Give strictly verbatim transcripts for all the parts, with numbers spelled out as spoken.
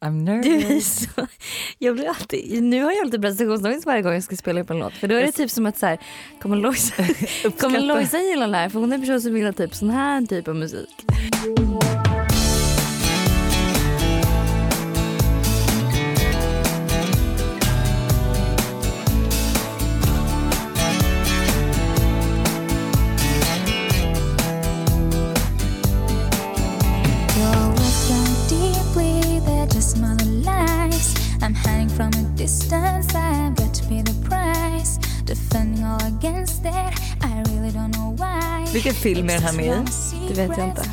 I'm nervous. Så, jag blir alltid, nu har jag alltid prestationsångest varje gång jag ska spela upp en låt. För då är det typ som att så här, kommer Lojsa kommer Lojsa gilla den här? För hon är en person som vill ha typ sån här typ av musik. I'm hiding from a distance, I've got to pay the price. Defending all against it, I really don't know why. Vilken film är den här med i? Det vet jag inte.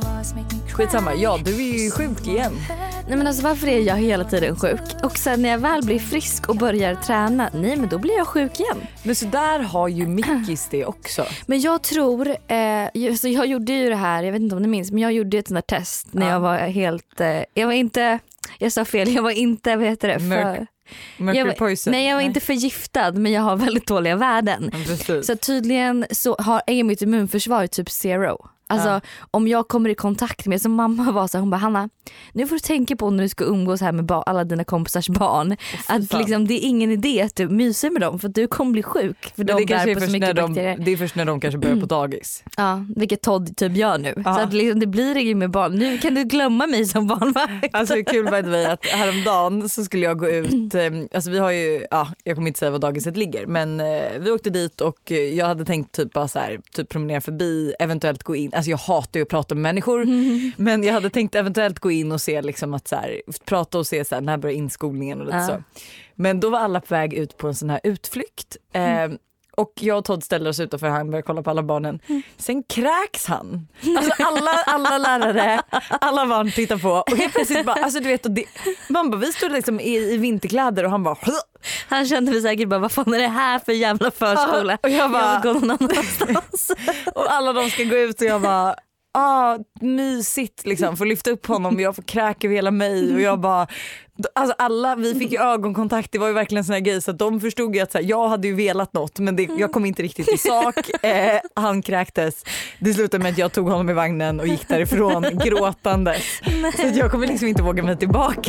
Skitsamma, ja du är ju sjuk igen. Nej men alltså varför är jag hela tiden sjuk? Och sen när jag väl blir frisk och börjar träna, nej men då blir jag sjuk igen. Men så där har ju Mickis det också. Men jag tror, eh, så jag gjorde ju det här, jag vet inte om ni minns, men jag gjorde ett sånt där test när ja. jag var helt, eh, jag var inte, jag sa fel, jag var inte, vad heter det? För, Merc- Mercury jag var, poison. Nej jag var nej. inte förgiftad, men jag har väldigt dåliga värden. Ja, så tydligen så har är mitt immunförsvar typ zero. Alltså ja. om jag kommer i kontakt med, som mamma var så här, hon bara Hanna, nu får du tänka på när du ska umgås här med ba- alla dina kompisars barn oh, att liksom, det är ingen idé att du myser med dem för att du kommer bli sjuk för de det, är på så mycket de, det är först när de kanske börjar på dagis. Ja, vilket Todd typ gör nu. Ja. Så att liksom, det blir inget med barn. Nu kan du glömma mig som barnvakt. Alltså det är kul by the way att häromdagen så skulle jag gå ut, alltså vi har ju, ja jag kommer inte säga var dagiset ligger, men vi åkte dit och jag hade tänkt typ bara så här, typ promenera förbi, eventuellt gå in, alltså jag hatar ju att prata med människor mm. men jag hade tänkt eventuellt gå in och se liksom att så här, prata och se så här, när börjar inskolningen och lite ja. så. Men då var alla på väg ut på en sån här utflykt mm. eh, och jag och Todd ställer oss utanför, han börjar kolla på alla barnen. Mm. Sen kräks han. Alltså alla, alla lärare, alla barn tittar på och helt plötsligt bara, alltså du vet, och det, man bara, vi stod liksom i, i vinterkläder och han bara han kände väl säkert bara, vad fan är det här för jävla förskola? Och jag bara, jag vill gå någon annanstans. Och alla de ska gå ut och jag bara, ah, mysigt liksom, får lyfta upp honom, jag får kräka över hela mig och jag bara, alltså alla, vi fick ju ögonkontakt, det var ju verkligen sån här grej så att de förstod ju att så här, jag hade ju velat något men det, jag kom inte riktigt i sak, eh, han kräktes, det slutade med att jag tog honom i vagnen och gick därifrån gråtandes. Så att jag kommer liksom inte våga mig tillbaka.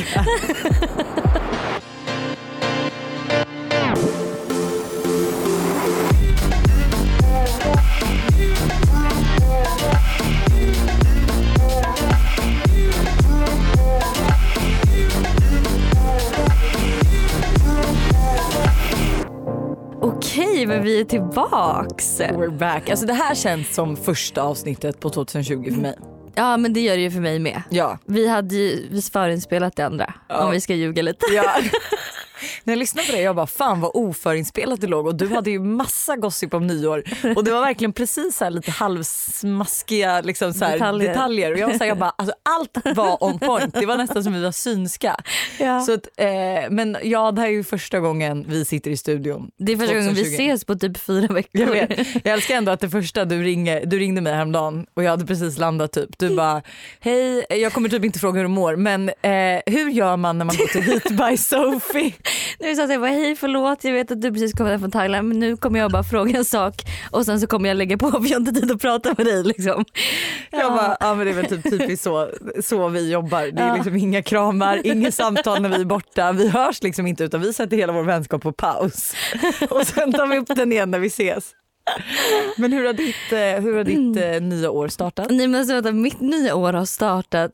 Okej, men vi är tillbaks. We're back. Alltså det här känns som första avsnittet på tjugohundratjugo för mig. Ja, men det gör det ju för mig med. Ja. Vi hade ju vi förinspelat det andra, ja. om vi ska ljuga lite. Ja. När jag lyssnade på det, jag bara, fan vad oförinspelat det låg. Och du hade ju massa gossip om nyår. Och det var verkligen precis så här lite halvsmaskiga liksom så här detaljer. detaljer. Och jag var så här, jag bara, alltså allt var on point. Det var nästan som vi var synska. Ja. Så att, eh, men ja, det här är ju första gången vi sitter i studion. Det är första gången vi ses på typ fyra veckor. Jag vet. Jag älskar ändå att det första du, ringer, du ringde mig häromdagen och jag hade precis landat typ. Du bara, hej, jag kommer typ inte fråga hur du mår, men eh, hur gör man när man går till Hit by Sophie? Nu sa jag bara, hej förlåt, jag vet att du precis kommit från Thailand, men nu kommer jag bara fråga en sak och sen så kommer jag lägga på för jag har inte tid att prata med dig liksom. Ja. Jag bara, ja men det är väl typ typiskt så, så vi jobbar. Det är ja. liksom inga kramar, inga samtal när vi är borta. Vi hörs liksom inte utan vi sätter hela vår vänskap på paus. Och sen tar vi upp den igen när vi ses. Men hur har ditt, hur har ditt mm. nya år startat? Nej men så att mitt nya år har startat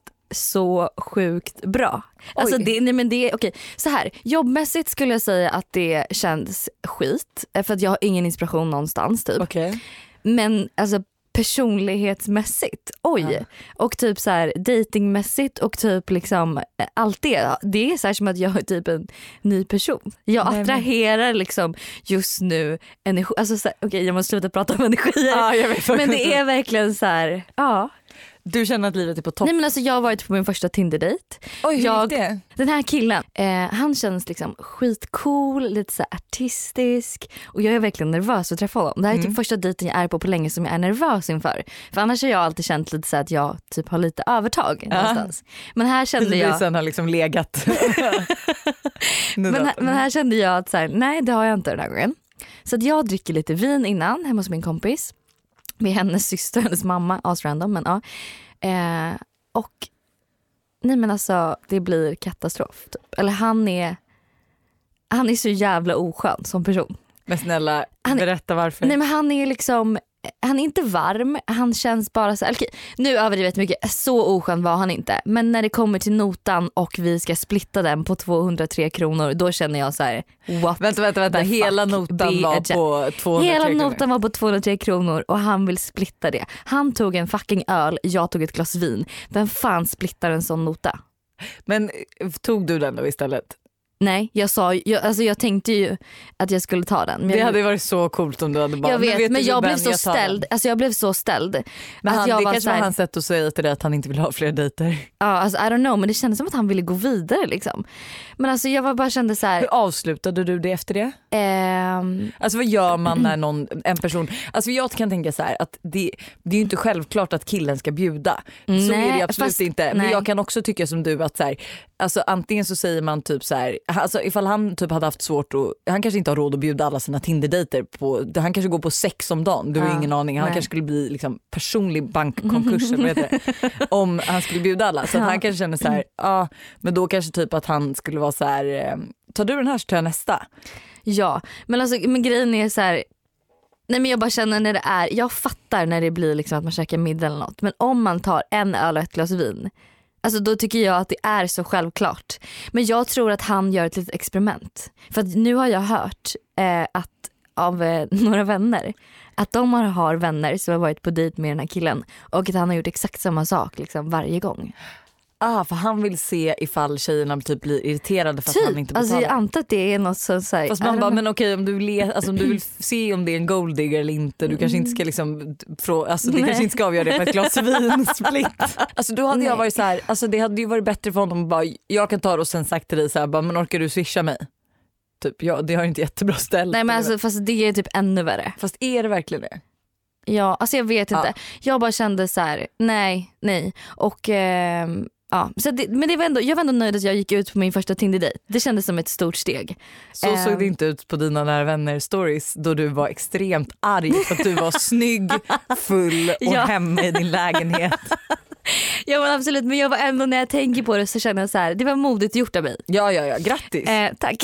så sjukt bra. Alltså det, nej men det, okej, så här, jobbmässigt skulle jag säga att det känns skit för att jag har ingen inspiration någonstans typ. Okay. Men alltså personlighetsmässigt, oj. Ja. Och typ så här datingmässigt och typ liksom allt det. Det är så här som att jag är typ en ny person. Jag nej, attraherar men... liksom just nu energi. Alltså så här, okej, jag måste sluta prata om energier. Ja, jag vet. Men det är verkligen så här, ja. Du känner att livet är på topp? Nej men alltså jag har varit på min första Tinder-dejt. Oj, hur jag, gick det? Den här killen, eh, han känns liksom skitcool, lite så här artistisk. Och jag är verkligen nervös att träffa honom. Det här är mm. typ första dejten jag är på på länge som jag är nervös inför. För annars har jag alltid känt lite så att jag typ har lite övertag ja. någonstans. Men här kände jag... Sen har liksom legat. men, här, men här kände jag att så här, nej det har jag inte den här gången. Så att jag dricker lite vin innan hemma hos min kompis. Med hennes syster, hennes mamma, asrandom, men ja. Eh, och Nej men alltså det blir katastrof typ. Eller han är han är så jävla oskön som person. Men snälla, han, berätta varför. Nej men han är liksom, han är inte varm, han känns bara så, okay, nu överdrivet mycket, så oskön var han inte. Men när det kommer till notan och vi ska splitta den på tvåhundratre kronor, då känner jag så här: what Vänta, vänta, vänta. Hela notan var på tvåhundratre Hela kronor. notan var på tvåhundratre kronor och han vill splitta det. Han tog en fucking öl, jag tog ett glas vin. Vem fan splittar en sån nota? Men tog du den då istället? Nej, jag sa jag, alltså jag tänkte ju att jag skulle ta den. Men det jag, hade ju varit så coolt om du hade bara... jag vet, men, men jag blev Ben, så jag ställd. Alltså jag blev så ställd. Men att han, jag det var kanske så här, var hans sätt att säga till dig att han inte vill ha fler dejter. Ja, alltså I don't know, men det kändes som att han ville gå vidare liksom. Men alltså jag var bara kände så här. Hur avslutade du det efter det? Ehm, Alltså vad gör man när någon, en person... Alltså jag kan tänka så här att det, det är ju inte självklart att killen ska bjuda. Så Nej, är det absolut fast- inte. Men nej. jag kan också tycka som du att så här, alltså antingen så säger man typ så här, alltså ifall han typ hade haft svårt att, han kanske inte har råd att bjuda alla sina Tinder-dejter på, han kanske går på sex om dagen, du har Ja, ingen aning, han nej. kanske skulle bli liksom personlig bankkonkurs eller vad heter det, om han skulle bjuda alla. Så att han kanske känner så här, ja men då kanske typ att han skulle vara så här, eh, tar du den här så tar jag nästa. ja, men alltså men grejen är så här. Nej men jag bara känner när det är, jag fattar när det blir liksom att man käkar middag eller något, men om man tar en öl och ett glas vin, alltså då tycker jag att det är så självklart. Men jag tror att han gör ett litet experiment. För att nu har jag hört eh, att av eh, några vänner att de har, har vänner som har varit på dejt med den här killen och att han har gjort exakt samma sak liksom varje gång. Ah, för han vill se ifall tjejerna typ blir irriterade för att Typ, han inte betalar. alltså jag antar att det är något så, så här, Fast man I don't bara, know. men okej om du, vill le, alltså, om du vill se om det är en golddigger eller inte, du kanske inte ska liksom frå, alltså, du kanske inte ska avgöra det på ett glas vin split. Alltså då hade jag Nej. varit så här, alltså det hade ju varit bättre för honom att bara, jag kan ta det och sen sagt till dig så här, bara, men orkar du swisha mig? Typ, ja, det har inte jättebra ställ. Nej men alltså fast det är typ ännu värre. Fast är det verkligen det? Ja, alltså jag vet inte. Ja. Jag bara kände så här: nej, nej. Och ehm, ja, så det, men det var ändå, jag var ändå nöjd att jag gick ut på min första Tinder-dejt. Det kändes som ett stort steg. Så Ehm. såg det inte ut på dina nära vänner stories då du var extremt arg för att du var snygg, full och Ja. hemma i din lägenhet. Ja men absolut, men jag var ändå, när jag tänker på det så känner jag så här: det var modigt gjort av mig. Ja, ja, ja, grattis. Eh, tack.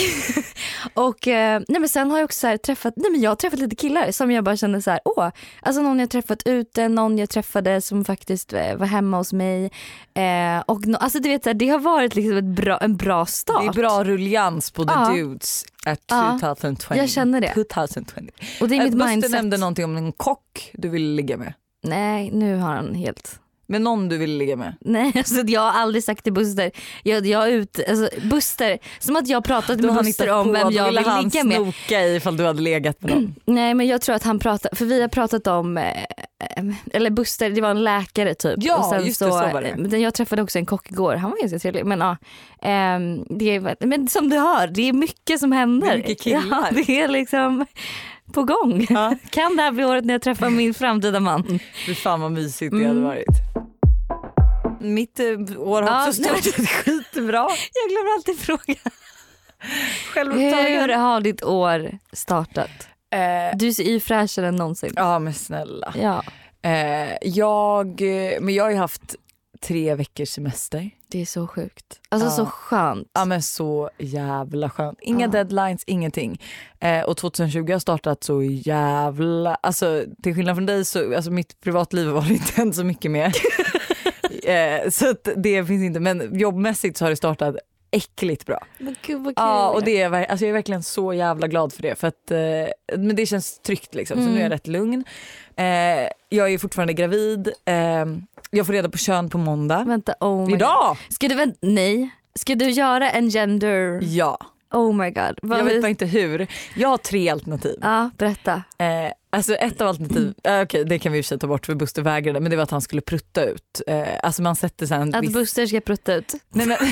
Och eh, nej men sen har jag också så här träffat, nej men jag har träffat lite killar som jag bara känner så här: åh, alltså någon jag träffat ute, någon jag träffade som faktiskt eh, var hemma hos mig. Eh, och no, alltså du vet så här, det har varit liksom ett bra, en bra start. Det är bra rullians på the Ja. dudes at Ja, tjugo tjugo. jag känner det. tjugo tjugo. Och det är mitt Buster mindset. nämnde någonting om en kock du ville ligga med. Nej, nu har han helt... Men någon du ville ligga med. Nej, alltså jag har aldrig sagt till Buster. Jag, jag ut, alltså Buster, som att jag har pratat med Buster om vem jag vill ligga med. snoka i ifall du hade legat med någon. Nej men jag tror att han pratar, för vi har pratat om, eh, eller Buster, det var en läkare typ. Ja, och sen just det, så var det. Men jag träffade också en kock igår, han var ganska trevlig. Men ja, ehm, det är, men som du hör, det är mycket som händer. Det är mycket killar. Ja, det är liksom på gång. Ja. Kan det här bli året när jag träffar min framtida man? Fy fan vad mysigt det Mm. hade varit. Mitt eh, år har Ja, också startat skitbra. Jag glömmer alltid fråga. Självupptagen. Hur har ditt år startat? Eh, Du ser ju fräschare än någonsin. ja men snälla. Ja, Eh, jag, men jag har ju haft tre veckors semester. det är så sjukt. Alltså Ja. så skönt. Ja men så jävla skönt. Inga Ja. deadlines, ingenting. Eh, och tjugo tjugo har startat så jävla, alltså till skillnad från dig så, alltså mitt privatliv var det inte än så mycket mer. eh, så att det finns inte, men jobbmässigt så har det startat äckligt bra. Men gud vad kul. Ja och det är, ver- alltså jag är verkligen så jävla glad för det för att, eh, men det känns tryggt liksom, så Mm. nu är jag rätt lugn. Eh, jag är fortfarande gravid, eh, jag får reda på kön på måndag. Vänta, oh my Idag! God. Ska du vänta, nej. Ska du göra en gender? Ja. Oh my god. Vad Jag vet vi- bara inte hur. Jag har tre alternativ. Ja, berätta. Eh, alltså ett av alternativ, eh, okej det kan vi ju säga ta bort för Buster vägrade, men det var att han skulle prutta ut. Eh, alltså man sätter sen Att Buster ska prutta ut. Nej, men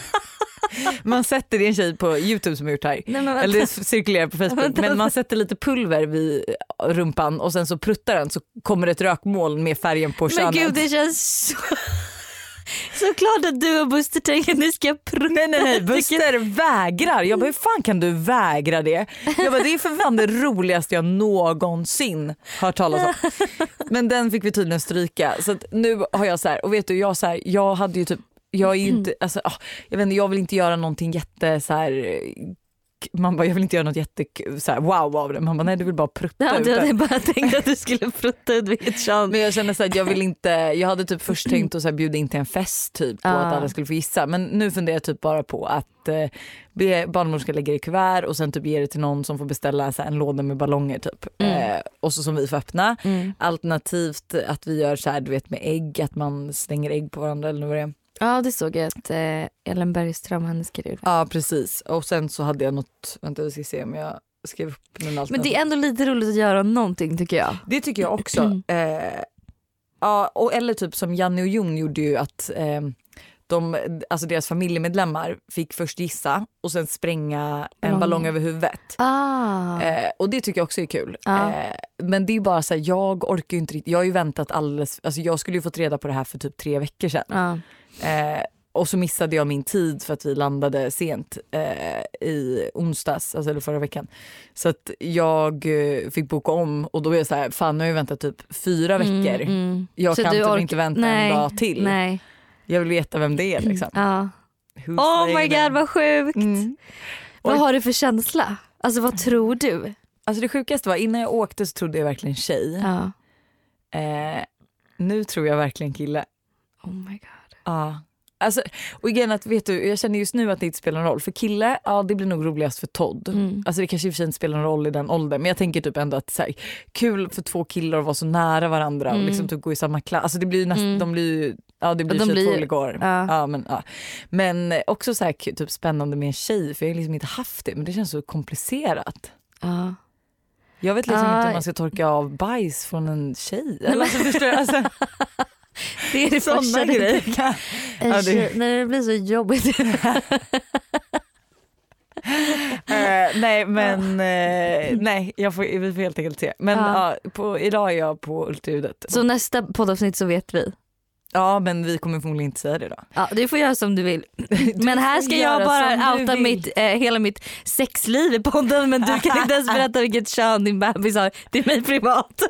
man sätter, det är en tjej på YouTube som har gjort det här. Nej, men vänta. Eller det cirkulerar på Facebook. Vänta. Men man sätter lite pulver vid rumpan och sen så pruttar den så kommer det ett rökmoln med färgen på Men könet. gud, det känns så... Såklart att du och Buster tänker att ni ska prutta. Nej nej nej, Buster vägrar. Jag bara, hur fan kan du vägra det? Jag bara, det är för fan det roligaste jag någonsin hört talas om. Men den fick vi tydligen stryka. Så att nu har jag så här, och vet du, jag så här, jag hade ju typ Jag är ju inte, alltså, oh, jag vet inte, jag vill inte göra någonting jätte så här. Man bara, jag vill inte göra något jätte så här, wow av det. Man bara, nej du vill bara prutta ja, ut du det. hade bara tänkt att du skulle prutta ut vilket kön. Men jag känner så att jag vill inte, jag hade typ först tänkt att så här, bjuda in till en fest typ och ah. att alla skulle få gissa. Men nu funderar jag typ bara på att eh, be barnmorskan lägga i kuvert och sen typ ge det till någon som får beställa så här, en låda med ballonger typ. Mm. Eh, och så som vi får öppna. Mm. Alternativt att vi gör så här, du vet med ägg, att man slänger ägg på varandra eller vad det är. Ja, det såg jag att eh, Ellen Bergström, hennes skrev. Ja, precis. Och sen så hade jag något, vänta vi ska se om jag skrev upp någon alternativ. Men det är ändå lite roligt att göra någonting tycker jag. Det tycker jag också. Mm. Eh, ja, och, eller typ som Janne och Jon gjorde ju att eh, de, alltså deras familjemedlemmar fick först gissa och sen spränga en mm. ballong över huvudet. Ah. Eh, och det tycker jag också är kul. Ah. Eh, men det är bara så här, jag orkar ju inte riktigt, jag har ju väntat alldeles, alltså jag skulle ju fått reda på det här för typ tre veckor sedan. Ah. Eh, och så missade jag min tid för att vi landade sent eh, i onsdags, alltså eller förra veckan. Så att jag eh, fick boka om och då är jag så här, fan nu har jag väntat typ fyra veckor. Mm, mm. Jag så kan typ ork- inte vänta nej, en dag till. Nej. Jag vill veta vem det är liksom. Ja. Oh my god, vad sjukt. Mm. Vad har du för känsla? Alltså vad tror du? Alltså det sjukaste var, innan jag åkte så trodde jag verkligen tjej. Ja. Eh, nu tror jag verkligen kille. Oh my god. Ja. Alltså, och igen att, vet du, jag känner just nu att det inte spelar någon roll. För kille, ja det blir nog roligast för Todd. Mm. Alltså det kanske i och för sig inte spelar någon roll i den åldern. Men jag tänker typ ändå att så här, kul för två killar att vara så nära varandra. Mm. Och liksom typ gå i samma klass. Alltså det blir ju nästan, mm. de blir ju, ja det blir de blir, igår. Ja. Ja, men, ja. men också så här, typ spännande med en tjej. För jag har liksom inte haft det. Men det känns så komplicerat. Ja. Jag vet liksom uh. inte hur man ska torka av bajs från en tjej. Eller alltså, förstår du? Alltså. Det är det första grejer. Ja, det... När det blir så jobbigt. uh, nej men uh, nej jag får, vi får helt enkelt se. Men uh. Uh, på, idag är jag på ultraljudet. Så nästa poddavsnitt så vet vi. Ja men vi kommer förmodligen inte säga det då. Ja du får göra som du vill. Du men här ska jag bara outa mitt, eh, hela mitt sexliv i podden. Men du kan inte ens berätta vilket kön din bebis har. Det är mig privat.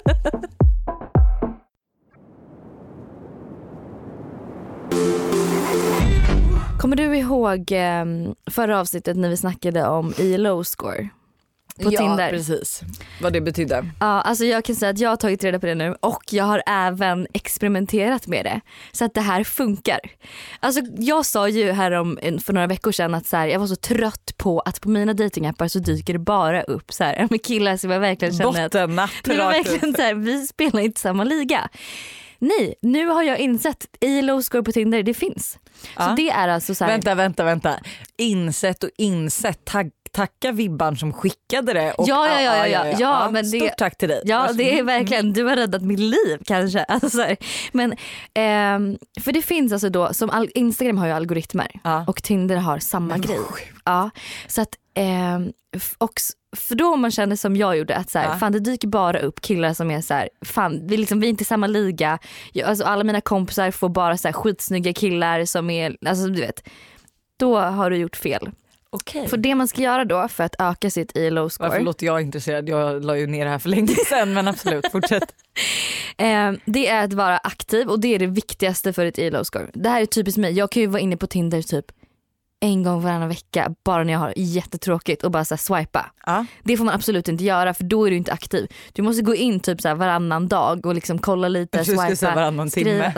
Kommer du ihåg eh, förra avsnittet när vi snackade om E L O-score på ja, Tinder? Ja, precis. Vad det betyder. Ja, alltså jag kan säga att jag har tagit reda på det nu och jag har även experimenterat med det. Så att det här funkar. Alltså jag sa ju här om, för några veckor sedan att så här, jag var så trött på att på mina datingappar så dyker det bara upp så här, med killar som jag verkligen känner att det var verkligen så här, vi spelar inte samma liga. Nej, nu har jag insett E L O-score på Tinder, det finns. Ja. Så det är alltså så här... Vänta, vänta, vänta. Insett och insett. Tack, tacka Vibban som skickade det. Och, ja, ja, ja, ja, ja, ja. ja men stort det, tack till dig. Ja, det är verkligen, du har räddat mitt liv kanske. Alltså, så här. Men, ehm, för det finns alltså då, som all, Instagram har ju algoritmer ja. Och Tinder har samma men, grej. Ja, så att, ehm, och för då man känner som jag gjorde att så här, ja. Fan det dyker bara upp killar som är så här, fan vi, liksom, vi är inte i samma liga. Jag, alltså, alla mina kompisar får bara så här, skitsnygga killar som är, alltså du vet, då har du gjort fel. Okay. För det man ska göra då för att öka sitt E L O-score. Varför låter jag intresserad? Jag la ju ner det här för länge sedan, men absolut, fortsätt. eh, det är att vara aktiv och det är det viktigaste för ett E L O-score. Det här är typiskt mig. Jag kan ju vara inne på Tinder typ en gång varannan vecka bara när jag har jättetråkigt och bara så här swipa. Ja. Det får man absolut inte göra för då är du inte aktiv. Du måste gå in typ så här varannan dag och liksom kolla lite, jag swipa. Jag ska säga varannan timme.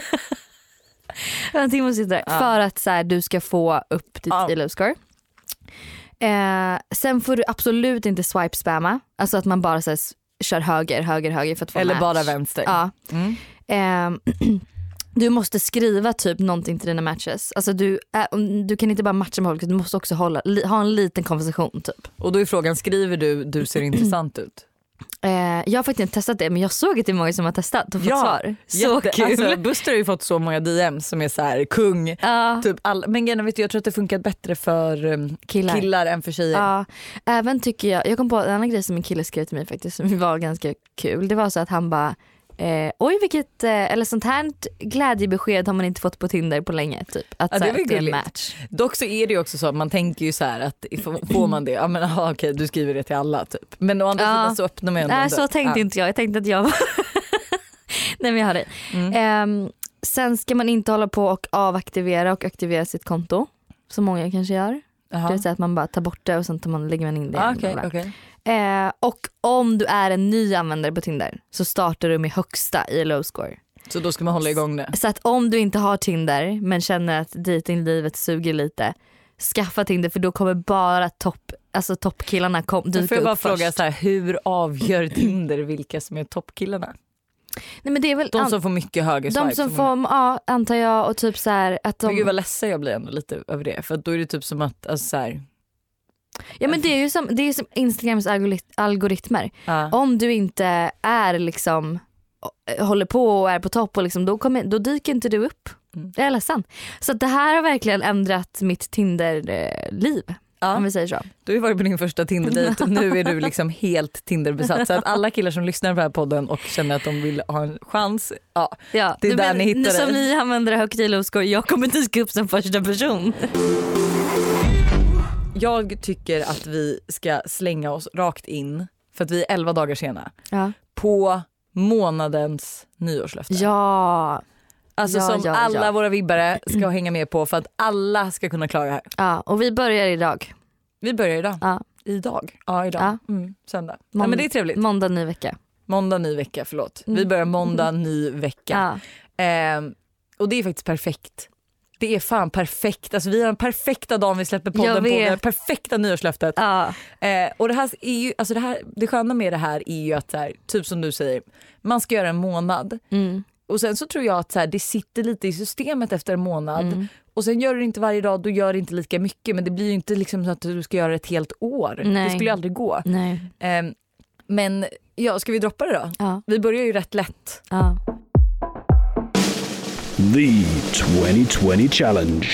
En timme och sitter där. Ja. För att så här, du ska få upp ditt ja. E L O-score. Eh, sen får du absolut inte swipe spamma. Alltså att man bara så här, kör höger, höger, höger för att få eller match. Bara vänster. Ja. Mm. Eh, du måste skriva typ någonting till dina matches. Alltså du, äh, du kan inte bara matcha med folk, du måste också hålla, li, ha en liten konversation typ. Och då är frågan, skriver du du ser intressant ut? Eh, jag har faktiskt inte testat det, men jag såg att det är många som har testat och fått ja, svar. Så jätte, kul. Alltså, Buster har ju fått så många D M som är så här kung. Uh. Typ all, men gärna vet du, jag tror att det funkat bättre för um, killar. killar än för tjejer. Ja, även tycker jag, jag kom på en annan grej som en kille skrev till mig faktiskt som var ganska kul. Det var så att han bara Eh, oj vilket, eh, eller sånt här glädjebesked har man inte fått på Tinder på länge typ. Att ja, så här, det, det är en match. Dock så är det ju också så att man tänker ju så här att får man det, ja men aha, okej du skriver det till alla typ. Men å andra ja. sidan så öppnar man ju ändå. Nej så tänkte ja. inte jag, jag tänkte att jag var nej men jag har det. Mm. Eh, Sen ska man inte hålla på och avaktivera och aktivera sitt konto. Som många kanske gör. Aha. Det vill säga att man bara tar bort det och sen tar man, lägger man in det. Ah, okay, okay. Eh, och om du är en ny användare på Tinder så startar du med högsta i low score. Så då ska man hålla igång det. Så att om du inte har Tinder men känner att datinglivet suger lite, skaffa Tinder för då kommer bara topp, alltså toppkillarna kom, dyka upp. Får jag bara först. fråga så här, hur avgör Tinder vilka som är toppkillarna? Nej, men det är väl de som får mycket högre swipe. De som får, ja, antar jag, och typ så här att de... Men gud vad ledsen jag blir ändå lite över det, för då är det typ som att alltså så här... Ja, men det är ju som, det är som Instagrams algorit- algoritmer. Ah. Om du inte är liksom håller på och är på topp och liksom, då, kommer, då dyker inte du upp. Mm. Jag är ledsen. Så att det här har verkligen ändrat mitt Tinder-liv. Ja. Om vi säger så. Du har ju varit på din första Tinder-dejt och nu är du liksom helt Tinder-besatt. Så att alla killar som lyssnar på den här podden och känner att de vill ha en chans, ja, ja det är där men, ni hittar som det. ni använder högt i low-score, jag kommer dyka upp som första person. Jag tycker att vi ska slänga oss rakt in, för att vi är elva dagar sena, ja. på månadens nyårslöfte. Ja. Alltså ja, som ja, alla ja. våra vibbare ska hänga med på för att alla ska kunna klara det här. Ja, och vi börjar idag. Vi börjar idag. Ja. Idag? Ja, idag. Ja. Mm, söndag. Månd- ja, men det är trevligt. Måndag ny vecka. Måndag ny vecka, förlåt. Mm. Vi börjar måndag ny vecka. Ja. Eh, och det är faktiskt perfekt. Det är fan perfekt. Alltså vi har den perfekta dagen vi släpper podden på. Det perfekta nyårslöftet. Ja. Eh, och det här är ju, alltså det här, det sköna med det här är ju att så här, typ som du säger, man ska göra en månad. Mm. Och sen så tror jag att så här, det sitter lite i systemet efter en månad. Mm. Och sen gör du det inte varje dag, då gör det inte lika mycket. Men det blir ju inte liksom så att du ska göra det ett helt år. Nej. Det skulle ju aldrig gå. Nej. Eh, men ja, ska vi droppa det då? Ja. Vi börjar ju rätt lätt. Ja. The twenty twenty Challenge.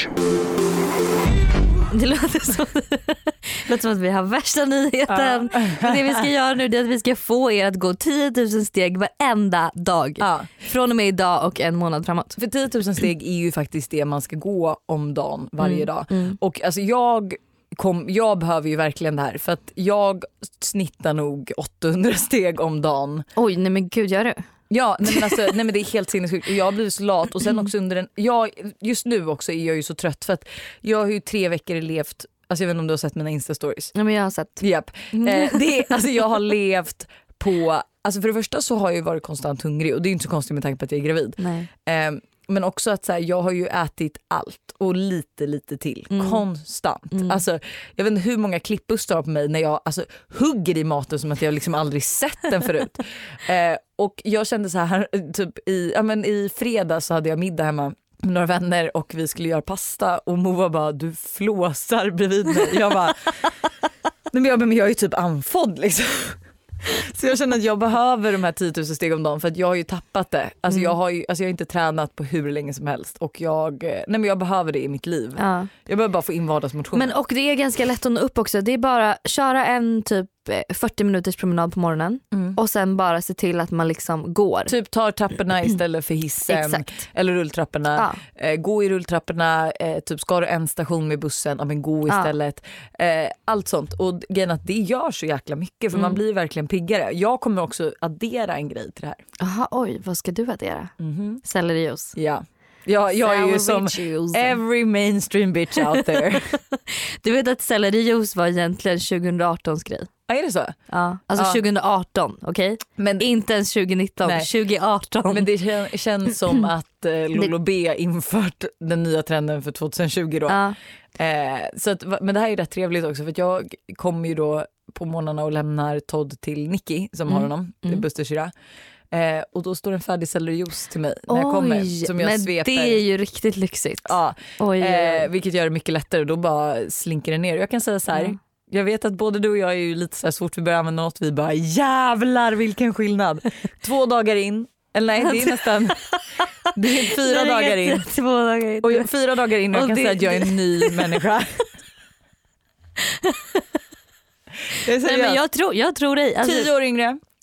Det låter som, det låter som att vi har värsta nyheten. Ja. Men det vi ska göra nu är att vi ska få er att gå tio tusen steg varenda dag. Ja. Från och med idag och en månad framåt. För tio tusen steg är ju faktiskt det man ska gå om dagen varje mm. dag. Mm. Och alltså jag... Kom, jag behöver ju verkligen det här för att jag snittar nog åttahundra steg om dagen. Oj, nej men gud, gör du? Ja, nej men, alltså, nej men det är helt sinnessjukt och jag har blivit så lat och sen också under en, jag, just nu också är jag ju så trött för att jag har ju tre veckor levt, alltså jag vet inte om du har sett mina Insta-stories. Ja men jag har sett. Japp, eh, det, alltså jag har levt på, alltså för det första så har jag ju varit konstant hungrig och det är inte så konstigt med tanke på att jag är gravid. Nej. Eh, Men också att så här, jag har ju ätit allt och lite lite till mm. konstant. Mm. Alltså, jag vet inte hur många klippustar har på mig när jag alltså, hugger i maten som att jag liksom aldrig sett den förut. eh, och jag kände så här, typ i, ja, men i fredag så hade jag middag hemma med några vänner och vi skulle göra pasta och Moa bara, du flåsar bredvid mig. Jag bara, nej, men jag, men jag är ju typ andfådd liksom. Så jag känner att jag behöver de här tio tusen steg om dagen för att jag har ju tappat det. Alltså, mm. jag, har ju, alltså jag har inte tränat på hur länge som helst och jag, nej men jag behöver det i mitt liv. Ja. Jag behöver bara få in vardagsmotion. Men och det är ganska lätt att nå upp också. Det är bara köra en typ fyrtio minuters promenad på morgonen mm. och sen bara se till att man liksom går. Typ tar trapporna istället för hissen. Exakt. Eller rulltrapporna. Ja. Eh, gå i rulltrapporna, eh, typ ska du en station med bussen, ja, men gå istället. Ja. Eh, allt sånt. Och grejen att det gör så jäkla mycket för mm. man blir verkligen piggare. Jag kommer också addera en grej till det här. Aha, oj, vad ska du addera? Mm-hmm. Sellerijuice. Ja. Ja, jag är ju som every mainstream bitch out there. Du vet att sellerijuice var egentligen tjugoartons grej. Ja, är det så? Ja, alltså ja. tjugoarton, okej? Okay? Men inte ens tjugonitton, nej. tjugoarton. Men det kän- känns som att eh, Lolo B infört den nya trenden för tjugohundratjugo då. Ja. Eh, så att, men det här är rätt trevligt också för att jag kommer ju då på morgnarna och lämnar Todd till Nicky som mm. har honom, det är mm. Bustersyra. Eh, och då står en färdig sellerijuice till mig när oj, jag kommer som jag men sveper. Det är ju riktigt lyxigt. Ja, oj, eh, vilket gör det mycket lättare. Då bara slinker det ner. Jag kan säga så här, mm. jag vet att både du och jag är ju lite så här, så fort vi börjar använda något vi bara jävlar vilken skillnad. Två dagar in, eller nej det är nästan det är fyra det är dagar in. Två dagar in. Och jag, fyra dagar in och jag kan det, säga att jag är en ny människa. Nej, men jag tror, jag tror dig. Alltså, tio år yngre.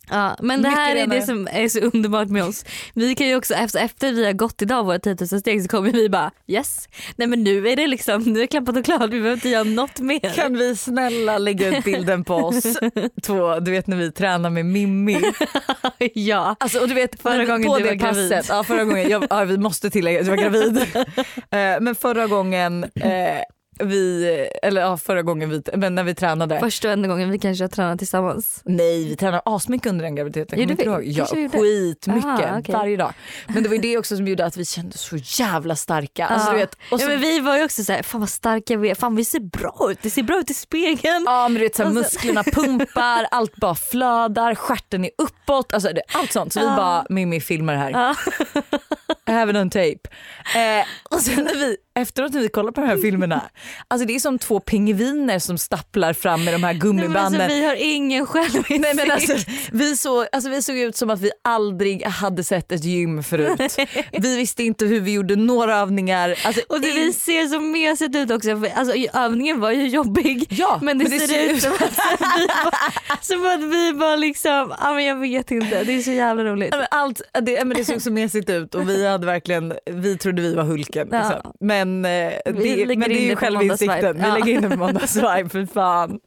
Ja, men det Mycket här är renare. det som är så underbart med oss. Vi kan ju också, efter, efter vi har gått idag våra tio tusen steg så kommer vi bara yes. Nej men nu är det liksom, nu är klappat och klart, vi behöver inte göra något mer. Kan vi snälla lägga ut bilden på oss två, du vet när vi tränar med Mimmi. Ja. Alltså, och du vet Förra men gången på du det var gravid. passet, ja, förra gången, jag, ja, vi måste tillägga att jag var gravid. Eh, men förra gången eh, vi, eller ja, förra gången vi, men när vi tränade. Första och enda gången vi kanske har tränat tillsammans. Nej, vi tränar asmycket under den graviditeten. Gjorde Kommer vi? inte ihåg? Ja, Kanske gjorde. skitmycket Aha, okay. varje dag. Men det var ju det också som gjorde att vi kände så jävla starka. Alltså, Ja. du vet, och så, Ja, men vi var ju också så här, fan vad starka vi är, fan vi ser bra ut, det ser bra ut i spegeln. ja, men du vet, så här, Och så- musklerna pumpar, allt bara flödar, stjärten är uppåt, alltså, det, allt sånt. Så vi Ja. bara, Mimmi filmar det här. Ja. I have it on tape. Eh, och sen när vi, efteråt när vi kollar på de här filmerna, alltså det är som två pingviner som stapplar fram med de här Nej, men gummibanden. alltså, vi har ingen självinsikt. Nej, men alltså, vi, så, alltså, vi såg ut som att vi aldrig hade sett ett gym förut. Vi visste inte hur vi gjorde några övningar. Alltså, Och det, in- vi ser så mesigt ut också. För, alltså, övningen var ju jobbig. Ja, men det, men det ser, ser ut ut- som att, vi bara, som att vi bara liksom, ja, men jag vet inte, det är så jävla roligt. Ja, men allt, det, men det såg så mesigt ut och vi hade verkligen, vi trodde vi var Hulken. Ja. Liksom. Men, eh, det, lägger men det in är ju det på självinsikten. Vi måndagsvibe. Ja. lägger in det på måndagsvibe, för fan.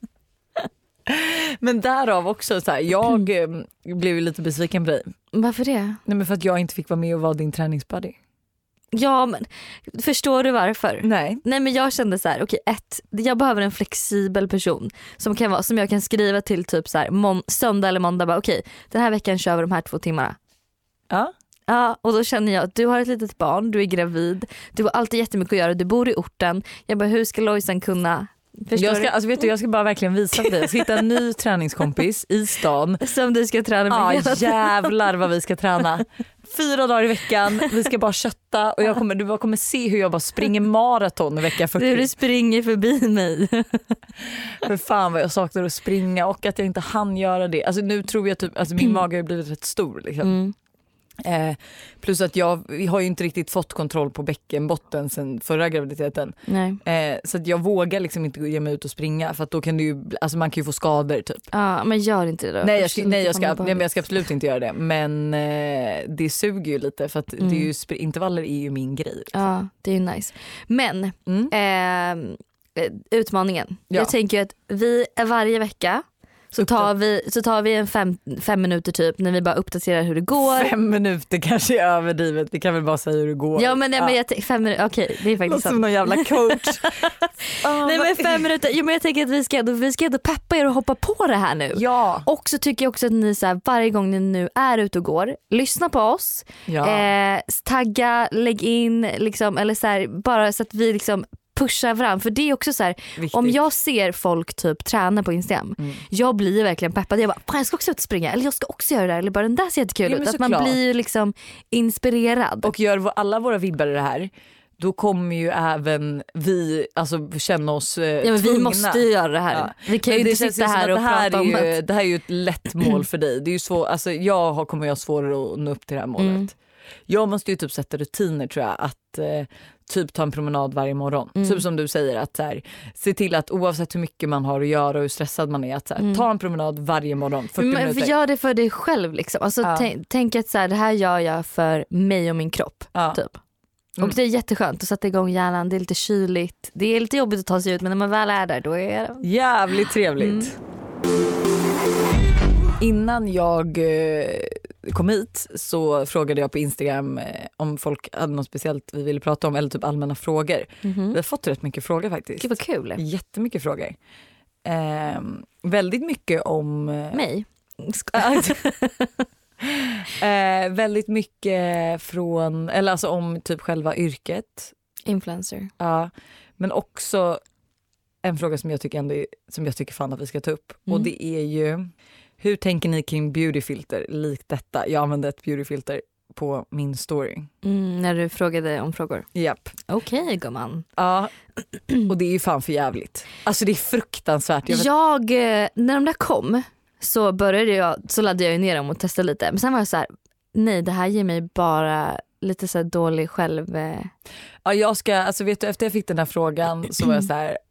Men därav också så här, jag eh, blev ju lite besviken på dig. Varför det? Nej, men för att jag inte fick vara med och vara din träningsbuddy. Ja, men förstår du varför? Nej. Nej, men jag kände så här, okej, ett, jag behöver en flexibel person som kan vara, som jag kan skriva till typ så här, mån, söndag eller måndag, bara okej, den här veckan kör vi de här två timmarna. Ja. Ja, och då känner jag att du har ett litet barn, du är gravid, du har alltid jättemycket att göra, du bor i orten. Jag bara, hur ska Lojsan kunna? Förstår Jag ska, du? alltså vet du, jag ska bara verkligen visa för dig. Jag ska hitta en ny träningskompis i stan. Som du ska träna med Ja, hela tiden. jävlar vad vi ska träna. Fyra dagar i veckan, vi ska bara kötta och jag kommer, du bara kommer se hur jag bara springer maraton i vecka fyrtio. Du, du springer förbi mig. För fan vad jag saknar att springa och att jag inte hann göra det. Alltså nu tror jag typ, alltså min mage har blivit rätt stor liksom. Mm. Eh, plus att jag, vi har ju inte riktigt fått kontroll på bäckenbotten sen förra graviditeten. Nej. Eh, så att jag vågar liksom inte ge mig ut och springa för att då kan det ju, alltså man kan ju få skador typ. Ja, men gör inte det då. Nej jag, ska, Absolut, nej, jag fan ska, vad nej men jag ska absolut inte göra det. Men eh, det suger ju lite för att Mm. det är ju, spr- intervaller är ju min grej. Liksom. Ja, det är ju nice. Men Mm. eh, utmaningen. Ja. Jag tänker ju att vi varje vecka så tar vi, så tar vi en fem, fem minuter typ när vi bara uppdaterar hur det går. Fem minuter kanske är överdrivet, vi kan väl bara säga hur det går. Ja men, nej, men jag t- fem minuter, okej det är faktiskt Låter som sant. någon jävla coach. Ah, Nej vad- men fem minuter, jo, men jag tänker att vi ska, vi ska ändå peppa er och hoppa på det här nu. Ja. Och så tycker jag också att ni så här, varje gång ni nu är ute och går, lyssna på oss, Ja. eh, tagga, lägg in liksom, eller så här, bara så att vi liksom pushar varandra. För det är också så här, Viktigt. om jag ser folk typ träna på Instagram, Mm. jag blir verkligen peppad. Jag bara, fan jag ska också ut och springa, eller jag ska också göra det där, eller bara den där ser jättekul Ja, ut. men Att man såklart. blir ju liksom inspirerad. Och gör vår- alla våra vibbare det här, då kommer ju även vi alltså känna oss eh, ja, men vi tvungna. måste ju göra det här. Ja. Vi kan ju Men det inte känns ju sitta som här att och det här prata är om ju, att det här är ju ett lätt mål för dig. Det är ju svår, alltså jag har, kommer jag ha svårare att nå upp till det här målet. Mm. Jag måste ju typ sätta rutiner tror jag, att eh, typ ta en promenad varje morgon. Mm. Typ som du säger, att så här, se till att oavsett hur mycket man har att göra och hur stressad man är, att så här, Mm. ta en promenad varje morgon, fyrtio men minuter. gör det för dig själv liksom. Alltså, Ja. tänk, tänk att så här, det här gör jag för mig och min kropp Ja. typ. Mm. Och det är jätteskönt att sätta igång hjärnan. Det är lite kyligt. Det är lite jobbigt att ta sig ut, men när man väl är där då är det... Jävligt trevligt. Innan jag eh, kom hit så frågade jag på Instagram eh, om folk hade något speciellt vi ville prata om eller typ allmänna frågor. Mhm. Vi har fått rätt mycket frågor faktiskt. Gud vad kul. Jättemycket frågor. Eh, väldigt mycket om... Eh, Mig? eh, väldigt mycket från, eller alltså om typ själva yrket. Influencer. Ja, men också en fråga som jag tycker ändå är, som jag tycker fan att vi ska ta upp. Mm. Och det är ju, hur tänker ni kring beautyfilter likt detta? Jag använde ett beautyfilter på min story. Mm, när du frågade om frågor. Japp. Okej okay, gumman. Ja, och det är ju fan för jävligt. Alltså det är fruktansvärt. Jag vet... Jag, eh, när de där kom så började jag, så laddade jag ju ner dem och testade lite. Men sen var jag så här, nej det här ger mig bara lite så här dålig själv... Eh... Ja, jag ska, alltså vet du, efter jag fick den här frågan så var jag så här,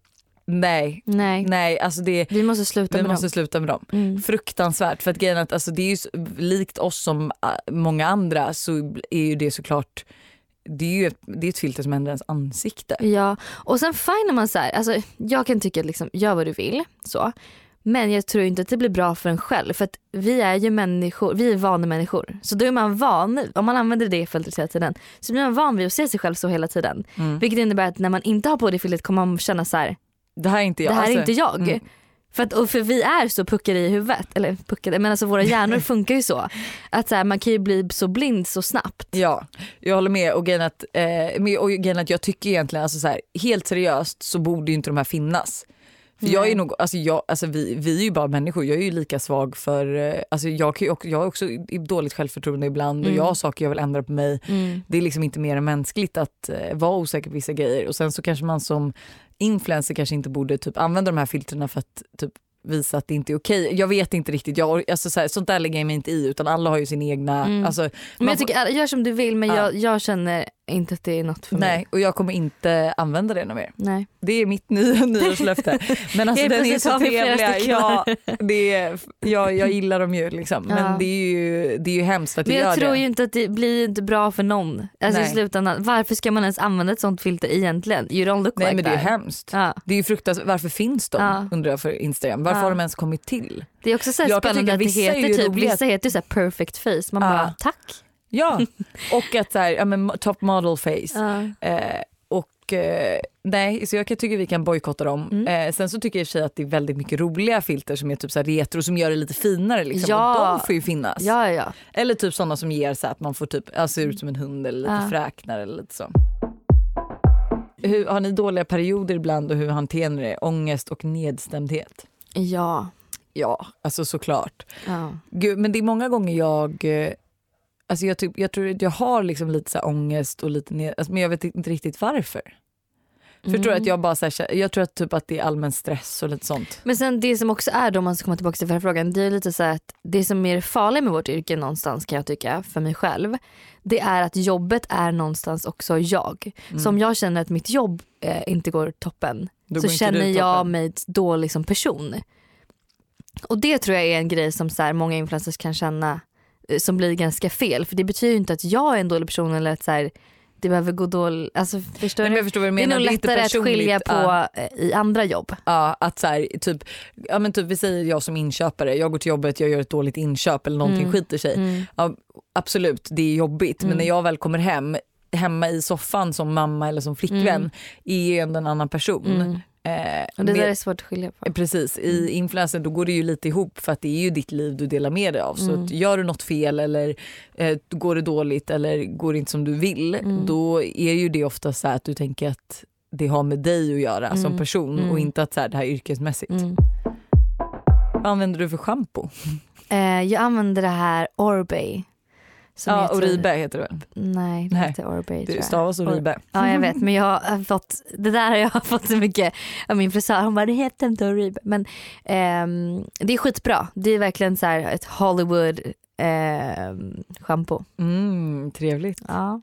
Nej, Nej. nej alltså det, Vi måste sluta vi med måste dem. sluta med dem. Mm. Fruktansvärt, för att grejen är att alltså, det är ju så, likt oss som äh, många andra så är ju det såklart, det är ju ett, det är ett filter som ändrar ens ansikte. Ja, och sen fine när man så här, alltså jag kan tycka att liksom, gör vad du vill så. Men jag tror inte att det blir bra för en själv. För att vi är ju människor, vi är vana människor. Så då är man van, om man använder det filtret hela tiden, så blir man van vid att se sig själv så hela tiden. Mm. Vilket innebär att när man inte har på det filtret kommer man känna så här: Det här är inte jag. det här alltså, är inte jag. Mm. För, att, och för vi är så puckade i huvudet. Eller puckade, men alltså våra hjärnor funkar ju så. Att så här, man kan ju bli så blind så snabbt. Ja, jag håller med. Och grejen att, eh, med, och grejen att jag tycker egentligen, alltså så här, helt seriöst så borde ju inte de här finnas. För Nej. jag är nog, alltså jag, alltså vi, vi är ju bara människor. Jag är ju lika svag för, eh, alltså jag, kan ju också, jag har också dåligt självförtroende ibland och Mm. jag har saker jag vill ändra på mig. Mm. Det är liksom inte mer än mänskligt att eh, vara osäker på vissa grejer. Och sen så kanske man som influencer kanske inte borde typ använda de här filtrerna för att typ visa att det inte är okej. Jag vet inte riktigt. Jag, alltså, så här, sånt där lägger jag mig inte i, utan alla har ju sin egna... Mm. Alltså, Men man jag tycker, gör som du vill, men Ja. jag, jag känner inte att det är något för nej, mig. och jag kommer inte använda det något mer. Nej. Det är mitt nya nyårslöfte. Men alltså Helt den är plötsligt så har vi flera trevliga. stycken. Ja, det är, jag, jag gillar dem ju liksom. Ja. Men det är ju, det är ju hemskt att du Men gör jag tror det. ju inte att det blir inte bra för någon. Alltså i Nej. slutändan, varför ska man ens använda ett sånt filter egentligen? You don't look Nej like men det är that. hemskt. Ja. Det är ju fruktansvärt. Varför finns de? Ja. Undrar jag för Instagram. Varför Ja. har de ens kommit till? Det är också så här Jag kan spännande tycka att det vissa är heter ju typ, roliga. vissa heter ju så här perfect face. Man Ja. bara tack. Ja, och att så här, ja, men top model face. Ja. Eh, och eh, nej, så jag kan tycka vi kan bojkotta dem. Mm. Eh, sen så tycker jag i och för sig att det är väldigt mycket roliga filter som är typ så här retro som gör det lite finare liksom. Ja. Och de får ju finnas. Ja, ja. Eller typ sådana som ger så att man får typ, alltså, se ut som en hund eller lite Ja. fräknar eller lite så. Hur, har ni dåliga perioder ibland och hur hanterar ni det? Ångest och nedstämdhet? Ja. Ja, alltså såklart. Ja. Gud, men det är många gånger jag... eh, Alltså jag, typ, jag tror att jag har liksom lite så här ångest och lite ned, alltså, men jag vet inte riktigt varför. För jag tror att jag bara så här, jag tror att typ att det är allmän stress och lite sånt. Men sen det som också är då, om man ska komma tillbaka till förra frågan, det är lite så här att det som är farligt med vårt yrke någonstans, kan jag tycka, för mig själv, det är att jobbet är någonstans också jag. Mm. Så om jag känner att mitt jobb eh, inte går toppen, Då så går inte känner du jag toppen. mig dålig som person. Och det tror jag är en grej som så här, många influencers kan känna eh, som blir ganska fel. För det betyder ju inte att jag är en dålig person eller att så här, det behöver gå dåligt. Alltså, förstår Nej, men du? jag förstår vad du Det är menar. nog inte lättare att personligt. skilja på Ja. eh, i andra jobb. Ja, att så här, typ, ja, men typ vi säger jag som inköpare, jag går till jobbet, jag gör ett dåligt inköp eller någonting Mm. skiter sig. Mm. Ja, absolut, det är jobbigt. Mm. Men när jag väl kommer hem, hemma i soffan som mamma eller som flickvän, Mm. är ju en annan person. Mm. Eh, Och det med- där är svårt att skilja på. Precis, i influencer då går det ju lite ihop för att det är ju ditt liv du delar med dig av. Så Mm. att gör du något fel eller eh, går det dåligt eller går det inte som du vill, Mm. då är ju det ofta så här att du tänker att det har med dig att göra Mm. som person Mm. och inte att så här, det här är yrkesmässigt. Mm. Vad använder du för shampoo? Eh, jag använder det här Oribe. Som Ja, heter- Oribe heter det väl? Nej, det Nej. heter Oribe, tror Det jag. stavas Oribe. Ja, jag vet, men jag har fått, det där har jag fått så mycket av min frisör. Hon bara, det heter inte Oribe. Men ehm, det är skitbra. Det är verkligen så här ett Hollywood ehm, shampoo. Mm, trevligt. Ja.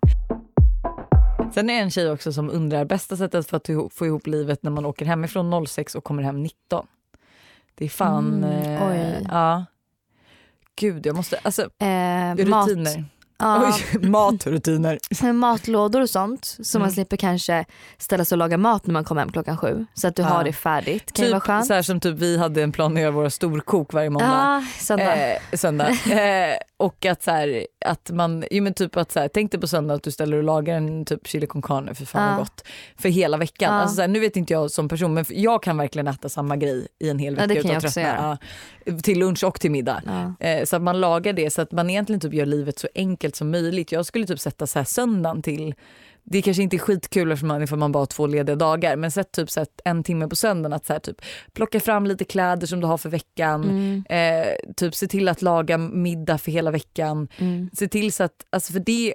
Sen är det en tjej också som undrar bästa sättet för att ihop- få ihop livet när man åker hemifrån noll sex och kommer hem nitton. Det är fan... Mm, eh, oj. Ja. Gud, jag måste... Alltså, Eh, mat, rutiner. ja, Oj, matrutiner. matlådor och sånt. Så man Mm. slipper kanske ställa sig och laga mat när man kommer hem klockan sju. Så att du Ja. har det färdigt. Kan ju vara Typ skönt. så här som typ vi hade en plan att göra våra storkok varje måndag. Ja, söndag. Eh, söndag. Eh, och att så här, att man, jo men typ att så här, tänk dig på söndag att du ställer och lagar en typ chili con carne, för fan Ja. vad gott. För hela veckan. Ja. Alltså så här, nu vet inte jag som person, men jag kan verkligen äta samma grej i en hel Ja, vecka det kan utan jag att också tröttna. Ja, till lunch och till middag. Ja. Eh, så att man lagar det så att man egentligen typ gör livet så enkelt som möjligt. Jag skulle typ sätta så här söndagen till, det kanske inte är skitkul eftersom man, ifall man bara har två lediga dagar, men sätt typ så här en timme på söndagen att så här typ plocka fram lite kläder som du har för veckan, Mm. eh, typ se till att laga middag för hela veckan, Mm. se till så att, alltså för det,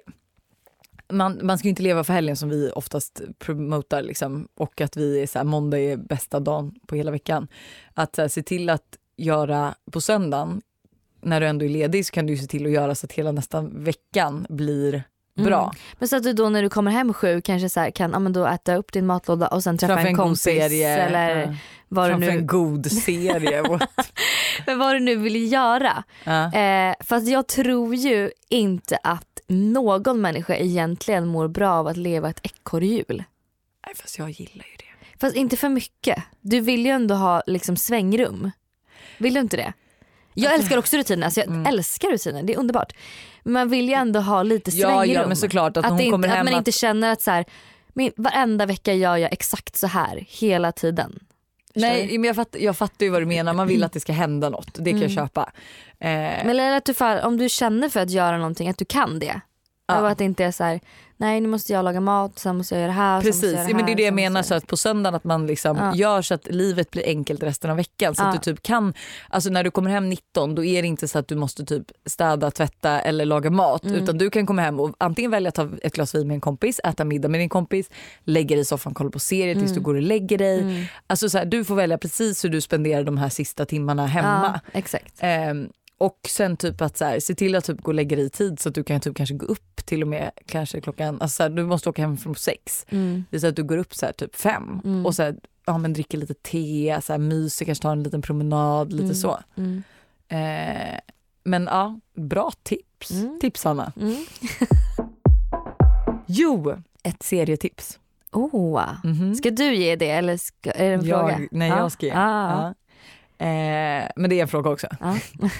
man, man ska ju inte leva för helgen som vi oftast promotar liksom, och att vi är så här, måndag är bästa dagen på hela veckan, att så här, se till att göra på söndagen när du ändå är ledig, så kan du ju se till att göra så att hela nästa veckan blir Bra. Mm. Men så att du då när du kommer hem sju kanske så här, kan ja, men då äta upp din matlåda och sen träffa Framför en en god kompis serie. eller Ja. vad du Framför nu en god serie. What? men vad du nu vill göra. Ja. Eh, fast jag tror ju inte att någon människa egentligen mår bra av att leva ett ekorrhjul. Nej, fast jag gillar ju det. Fast inte för mycket. Du vill ju ändå ha liksom svängrum. Vill du inte det? Jag älskar också rutiner. Alltså jag Mm. älskar rutiner. Det är underbart. Men man vill ju ändå ha lite Ja, svängrum. ja, men såklart att, att, hon det inte, kommer att hem man att... inte känner att så här, min, varenda vecka gör jag exakt så här hela tiden. Nej, men jag, fatt, jag fattar ju vad du menar. Man vill att det ska hända något. Det kan Mm. jag köpa. Eh, Men eller att du fall, om du känner för att göra någonting, att du kan det. Ja. Och att det inte är så här, nej nu måste jag laga mat, sen måste jag göra det här. Precis, sen måste jag göra ja, men det är det jag sen måste menar, så att på söndagen att man liksom Ja. gör så att livet blir enkelt resten av veckan. Så Ja. att du typ kan, alltså när du kommer hem nitton då är det inte så att du måste typ städa, tvätta eller laga mat. Mm. Utan du kan komma hem och antingen välja att ta ett glas vin med en kompis, äta middag med din kompis, lägga dig i soffan, kolla på serier tills Mm. du går och lägger dig. Mm. Alltså så här, du får välja precis hur du spenderar de här sista timmarna hemma. Ja, exakt. Ehm, och sen typ att så här, se till att typ gå och lägga dig i tid så att du kan typ kanske gå upp till och med kanske klockan, alltså så här, du måste åka hem från sex. Mm. Det är så att du går upp så här typ fem Mm. och så här, ja, men dricker lite te, så här, myser, kanske tar en liten promenad, lite Mm. så. Mm. Eh, men ja, bra tips. Mm. Tips Anna. Mm. Jo, ett serietips. Oh. Mhm. Ska du ge det eller ska, är det en jag, fråga? Nej, Ja. jag ska ge. Ah. Ja. Eh, men det är en fråga också. Ja.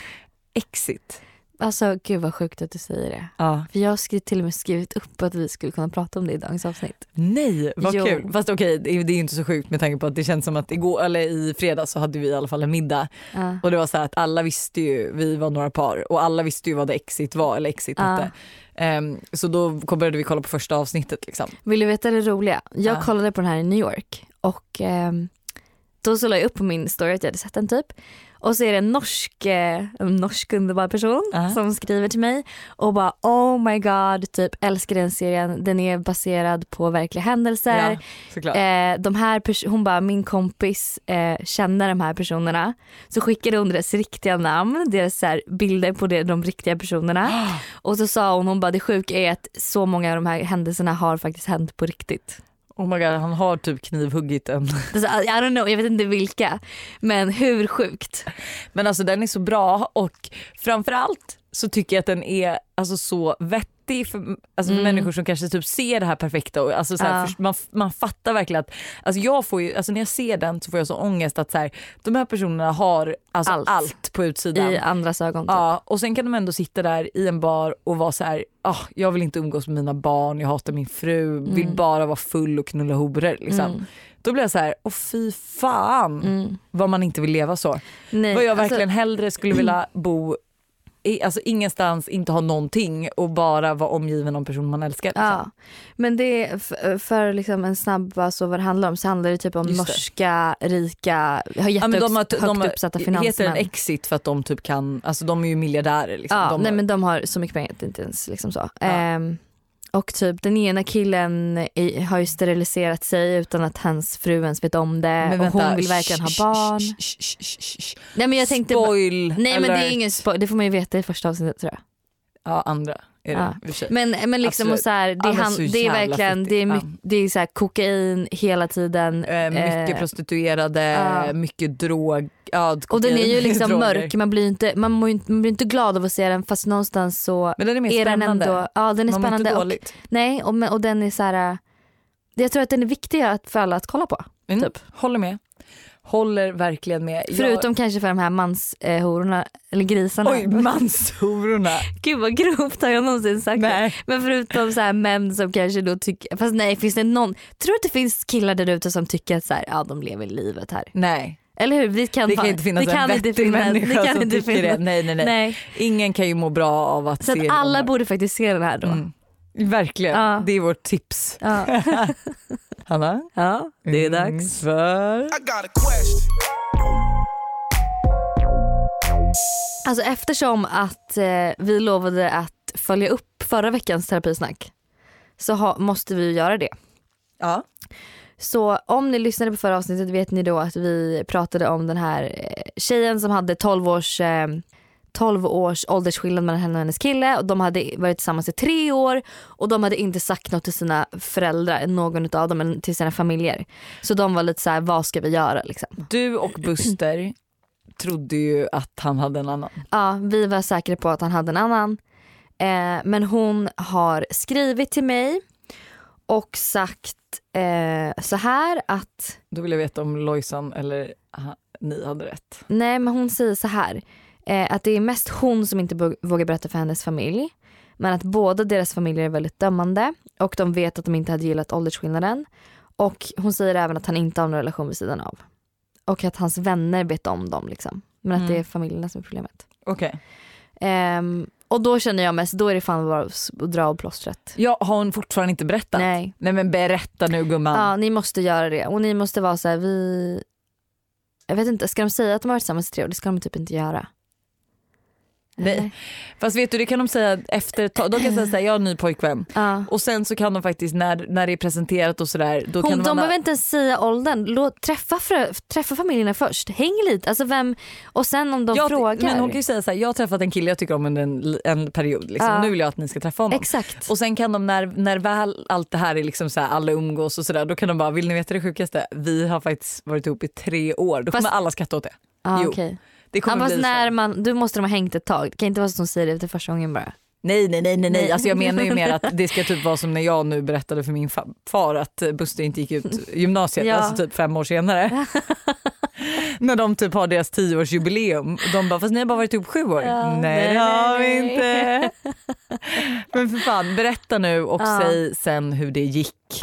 Exit. Alltså gud vad sjukt att du säger det. Ja. För jag har skrivit, till och med skrivit upp att vi skulle kunna prata om det i dagens avsnitt. Nej, vad Jo. kul. Fast okej, det är det är inte så sjukt med tanke på att det känns som att igår, eller i fredags så hade vi i alla fall en middag. Ja. Och det var så här att alla visste ju, vi var några par och alla visste ju vad det Exit var eller Exit Ja. hette. Ehm, så då började vi kolla på första avsnittet liksom. Vill du veta det roliga? Jag Ja. kollade på den här i New York och ehm, då så la jag upp på min story att jag hade sett den typ. Och så är det en norsk, eh, en norsk underbar person Ja. som skriver till mig och bara oh my god, typ älskar den serien. Den är baserad på verkliga händelser. Ja, såklart. Eh, de här pers- hon bara, min kompis eh, känner de här personerna. Så skickade hon deras riktiga namn, deras så här, bilder på det, de riktiga personerna. Och så sa hon, hon bara, det sjuka är att så många av de här händelserna har faktiskt hänt på riktigt. Oh my god, han har typ knivhuggit en. Alltså, I don't know, jag vet inte vilka. Men hur sjukt. Men alltså den är så bra och framförallt så tycker jag att den är alltså så vettig för, alltså för Mm. människor som kanske typ ser det här perfekta och alltså så här, Ja. för, man, man fattar verkligen att alltså jag får ju, alltså när jag ser den så får jag så ångest att så här, de här personerna har alltså allt, Allt. på utsidan. I andras ögon. Typ. Ja, och sen kan de ändå sitta där i en bar och vara så här, ah, jag vill inte umgås med mina barn, jag hatar min fru, vill Mm. bara vara full och knulla horor liksom. Mm. Då blir jag så här, åh fy fan Mm. vad man inte vill leva så. Nej, Vad jag alltså- verkligen hellre skulle vilja bo i, alltså ingenstans, inte ha någonting och bara vara omgiven av personer man älskar. Liksom. Ja, men det är för, för liksom en snabb, alltså vad det handlar om, så handlar det typ om Just det. norska, rika, har Ja, men de har, högt de har, uppsatta heter den finansmän. Exit för att de typ kan, alltså de är ju miljardärer liksom. Ja, de nej har, men de har så mycket pengar att det inte ens liksom så. Ja. Ehm, och typ den ena killen är, har ju steriliserat sig utan att hans fru ens vet om det. Men och vänta, hon vill verkligen shh, ha barn. shh, shh, shh, shh, shh. Nej men jag tänkte bara- Spoil Nej men det är alert. ingen spoil, det får man ju veta i första avsnittet tror jag. Ja, andra är det Ja. i och för sig. Men, men liksom Absolut. och så här, det, Ja, men han, så det är jävla verkligen det är, fittigt. my, det är så här kokain hela tiden. Eh, mycket eh, prostituerade, ja. mycket drog. Ja, och den är ju liksom droger. mörk, man blir inte, man, mår ju inte, man blir inte glad av att se den fast någonstans så Men den är mer är den spännande. ändå, ja den är Man mår inte spännande och, dåligt. nej och, och den är så här, jag tror att den är viktig att- för alla att kolla på. Mm, Typ. Håller med. Håller verkligen med. Förutom kanske för de här manshororna eller grisarna. Jag... Oj, manshororna. Gud vad grovt har jag någonsin sagt det. Nej. Men förutom så här män som kanske då tycker, fast nej finns det någon, tror du att det finns killar där ute som tycker att så här, ja de lever livet här. Nej. Eller hur? Vi kan Det kan fan- inte finnas det kan en inte vettig finnas- människa det kan som inte tycker finnas- det. Nej, nej, nej, Nej. Ingen kan ju må bra av att Så se att alla dem. borde faktiskt se den här då. Mm. Verkligen, Ja. det är vårt tips. Ja. Hanna? ja, det är Mm, dags. för... I got a question. Alltså eftersom att eh, vi lovade att följa upp förra veckans terapisnack så ha, måste vi göra det. Ja. Så om ni lyssnade på förra avsnittet vet ni då att vi pratade om den här eh, tjejen som hade tolv års, eh, tolv års åldersskillnad mellan henne och hennes kille. Och de hade varit tillsammans i tre år. Och de hade inte sagt något till sina föräldrar, någon av dem, eller till sina familjer. Så de var lite så här, vad ska vi göra liksom? Du och Buster trodde ju att han hade en annan. Ja, vi var säkra på att han hade en annan. Eh, men hon har skrivit till mig och sagt eh, så här att... Då vill jag veta om Lojsan eller aha, ni hade rätt. Nej, men hon säger så här. Eh, att det är mest hon som inte bo- vågar berätta för hennes familj. Men att båda deras familjer är väldigt dömande. Och de vet att de inte hade gillat åldersskillnaden. Och hon säger även att han inte har någon relation vid sidan av. Och att hans vänner vet om dem liksom. Men att Mm. det är familjerna som är problemet. Okej. Eh, och då känner jag mest, då är det fan bara att dra av plåstret. Ja, har hon fortfarande inte berättat? Nej. Nej men berätta nu gumman. Ja, ni måste göra det. Och ni måste vara så här, vi... Jag vet inte, ska de säga att de har varit tillsammans i tre år? Det ska de typ inte göra. Nej. Eller? Fast vet du, det kan de säga efter ett tag. De kan säga såhär, jag har en ny pojkvän. Ja. Och sen så kan de faktiskt, när, när det är presenterat och sådär, då Hon, kan de man... behöver inte ens säga åldern. Låt, träffa, frö, träffa familjerna först. Häng lite. Alltså vem, och sen om de jag, frågar. Men hon kan ju säga såhär, jag har träffat en kille jag tycker om under en, en period. Liksom. Ja. Nu vill jag att ni ska träffa honom. Exakt. Och sen kan de, när, när väl allt det här är liksom såhär, alla umgås och sådär, då kan de bara, vill ni veta det sjukaste? Vi har faktiskt varit ihop i tre år. Då kommer Fast- alla skratta åt det. Ja, Jo. okej. Det Ja, kommer fast bli när så. man, du måste de ha hängt ett tag. Det kan inte vara så som säger det efter första gången bara. Nej, nej, nej, nej, nej. Nej. Alltså jag menar ju mer att det ska typ vara som när jag nu berättade för min fa- far att Buster inte gick ut gymnasiet, Ja. alltså typ fem år senare. När de typ har deras tioårsjubileum. De bara, fast ni har bara varit ihop sju år. Ja, nej, nej, det har vi nej, nej. inte. Men för fan, berätta nu och Ja. säg sen hur det gick.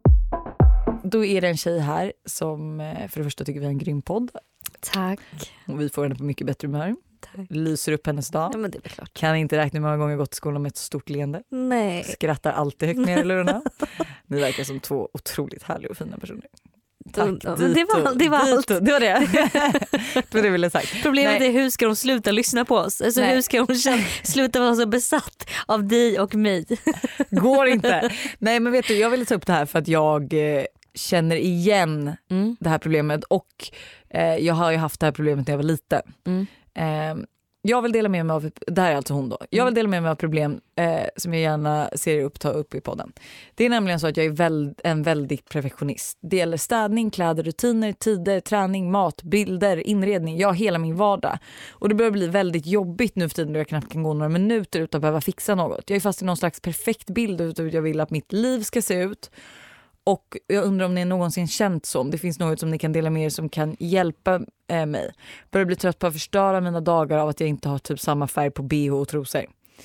Då är det en tjej här som eh, för det första tycker vi är en grym podd. Tack. Och vi får henne på mycket bättre humör. Tack. Lyser upp hennes dag. Ja, men det är väl klart. Kan inte räkna hur många gånger jag gått till skolan med ett stort leende. Nej. Skrattar alltid högt ner i lurarna. Ni verkar som två otroligt härliga och fina personer. Tack, Det var, det var allt. Det var det. Det var det jag ville sagt. Problemet Nej. är hur ska de sluta lyssna på oss? Alltså, Nej. hur ska de känna, sluta vara så besatt av dig och mig? Går inte. Nej men vet du, jag ville ta upp det här för att jag eh, känner igen Mm. det här problemet. Och eh, jag har ju haft det här problemet när jag var liten. Mm. Eh, jag vill dela med mig av, det här är alltså hon då. Jag vill dela med mig av problem eh, som jag gärna ser upp, ta upp i podden. Det är nämligen så att jag är väl, en väldigt perfektionist. Det gäller städning, kläder, rutiner, tider, träning, mat, bilder, inredning. Ja, hela min vardag. Och det börjar bli väldigt jobbigt nu för tiden då jag knappt kan gå några minuter utan att behöva fixa något. Jag är fast i någon slags perfekt bild av hur jag vill att mitt liv ska se ut. Och jag undrar om ni någonsin känt så, om det finns något som ni kan dela med er som kan hjälpa eh, mig. Börjar bli trött på att förstöra mina dagar av att jag inte har typ samma färg på B H och trosor.